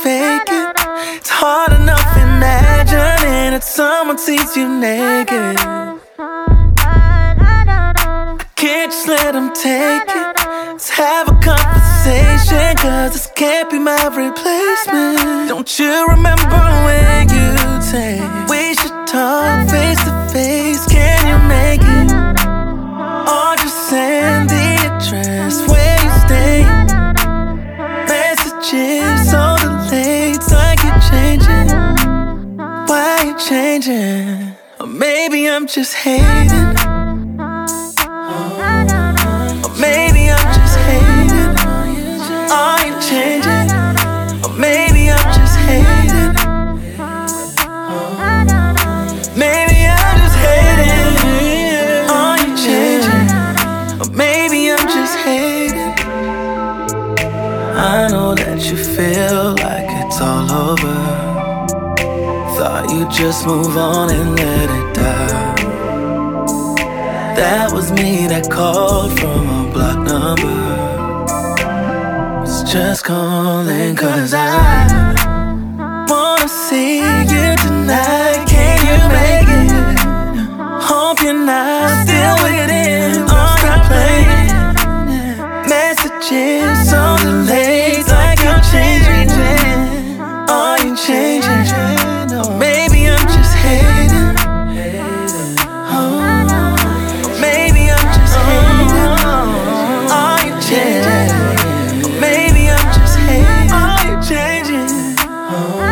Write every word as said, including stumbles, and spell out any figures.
fake it. It's hard enough imagining that someone sees you naked. Can't just let them take it. Let's have a conversation, cause this can't be my replacement. Don't you remember when you say we should talk face to face? Can you make it? Or just send the address where you stay. Messages so delayed, like you're changing. Why you changing? Or maybe I'm just hating. Maybe I'm just hating. Are you changing? Or maybe I'm just hating. Maybe I'm just hating. Are you changing? Or maybe I'm just hating. I know that you feel like it's all over. Thought you'd just move on and let it die. That was me that called from a block number. Was just calling cause I wanna see you tonight. Can you make it? Hope you're not still waiting. Don't stop playing. Messages so delayed, like you're changing. Are you changing? Or maybe I'm just hating. Maybe I'm just hating. Are you changing?